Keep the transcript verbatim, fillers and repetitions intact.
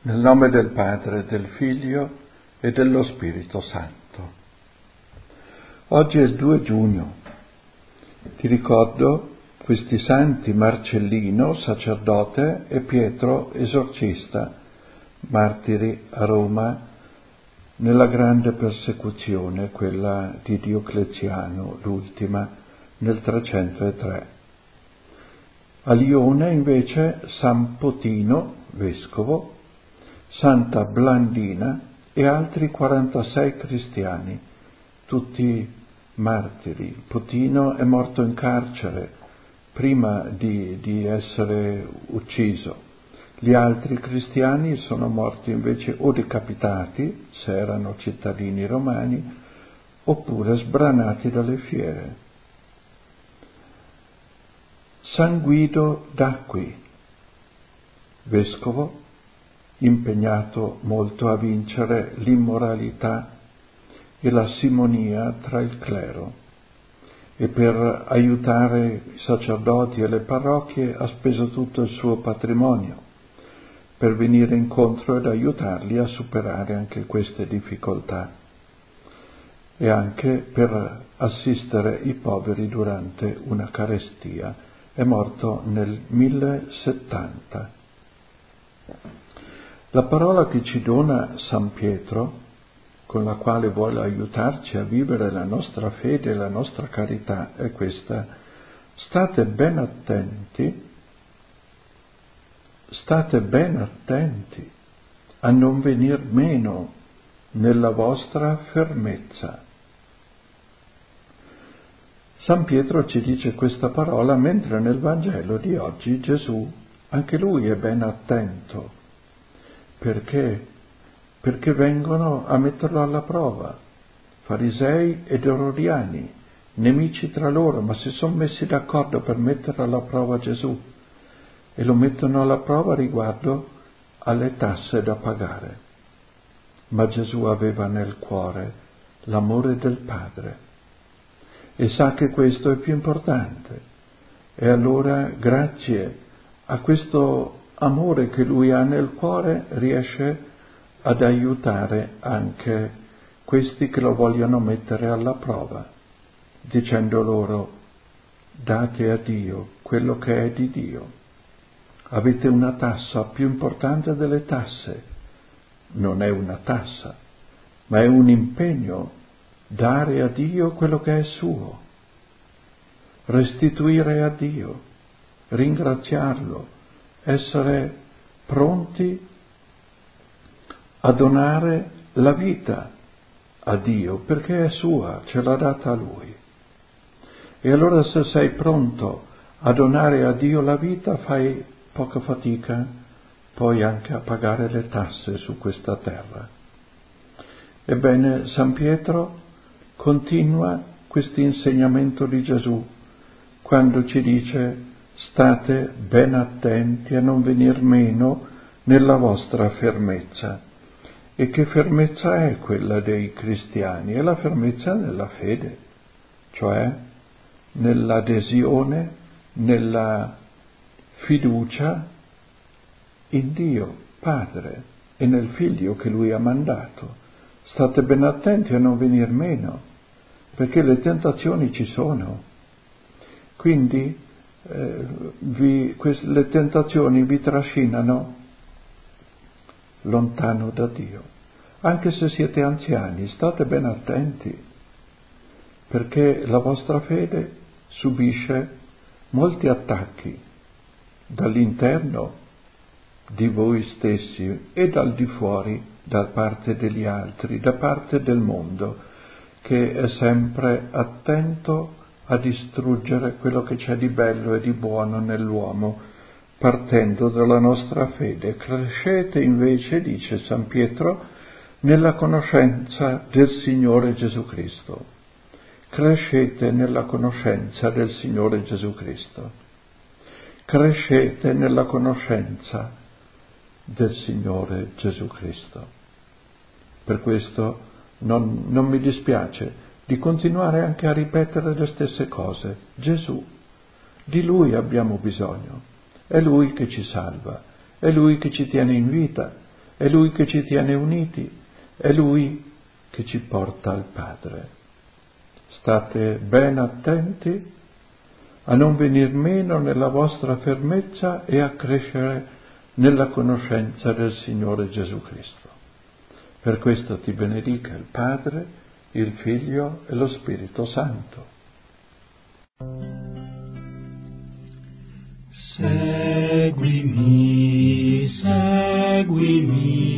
Nel nome del Padre, del Figlio e dello Spirito Santo. Oggi è il due giugno. Ti ricordo questi santi: Marcellino, sacerdote, e Pietro, esorcista, martiri a Roma nella grande persecuzione, quella di Diocleziano, l'ultima, nel trecentotre. A Lione invece San Potino, vescovo, Santa Blandina e altri quarantasei cristiani, tutti martiri. Potino è morto in carcere prima di, di essere ucciso. Gli altri cristiani sono morti invece o decapitati, se erano cittadini romani, oppure sbranati dalle fiere. San Guido d'Acqui, vescovo, impegnato molto a vincere l'immoralità e la simonia tra il clero, e per aiutare i sacerdoti e le parrocchie ha speso tutto il suo patrimonio per venire incontro ed aiutarli a superare anche queste difficoltà e anche per assistere i poveri durante una carestia. È morto nel millesettanta. La parola che ci dona San Pietro, con la quale vuole aiutarci a vivere la nostra fede e la nostra carità, è questa: state ben attenti, state ben attenti a non venir meno nella vostra fermezza. San Pietro ci dice questa parola mentre nel Vangelo di oggi Gesù, anche lui è ben attento. Perché? Perché vengono a metterlo alla prova. Farisei ed erodiani, nemici tra loro, ma si sono messi d'accordo per mettere alla prova Gesù, e lo mettono alla prova riguardo alle tasse da pagare. Ma Gesù aveva nel cuore l'amore del Padre e sa che questo è più importante. E allora, grazie a questo amore che lui ha nel cuore, riesce ad aiutare anche questi che lo vogliono mettere alla prova, dicendo loro: date a Dio quello che è di Dio. Avete una tassa più importante delle tasse. Non è una tassa, ma è un impegno: dare a Dio quello che è suo, restituire a Dio, ringraziarlo, essere pronti a donare la vita a Dio, perché è sua, ce l'ha data a Lui. E allora, se sei pronto a donare a Dio la vita, fai poca fatica poi anche a pagare le tasse su questa terra. Ebbene, San Pietro continua questo insegnamento di Gesù quando ci dice: state ben attenti a non venir meno nella vostra fermezza. E che fermezza è quella dei cristiani? È la fermezza nella fede, cioè nell'adesione, nella fiducia in Dio Padre e nel Figlio che Lui ha mandato. State ben attenti a non venir meno, perché le tentazioni ci sono. Quindi eh, vi, queste, le tentazioni vi trascinano lontano da Dio. Anche se siete anziani, state ben attenti, perché la vostra fede subisce molti attacchi dall'interno di voi stessi e dal di fuori, da parte degli altri, da parte del mondo, che è sempre attento a distruggere quello che c'è di bello e di buono nell'uomo, partendo dalla nostra fede. Crescete invece, dice San Pietro, nella conoscenza del Signore Gesù Cristo. Crescete nella conoscenza del Signore Gesù Cristo. Crescete nella conoscenza del Signore Gesù Cristo. Per questo non, non mi dispiace di continuare anche a ripetere le stesse cose. Gesù, di Lui abbiamo bisogno. È Lui che ci salva, è Lui che ci tiene in vita, è Lui che ci tiene uniti, è Lui che ci porta al Padre. State ben attenti a non venir meno nella vostra fermezza e a crescere nella conoscenza del Signore Gesù Cristo. Per questo ti benedica il Padre, il Figlio e lo Spirito Santo. Seguimi, seguimi.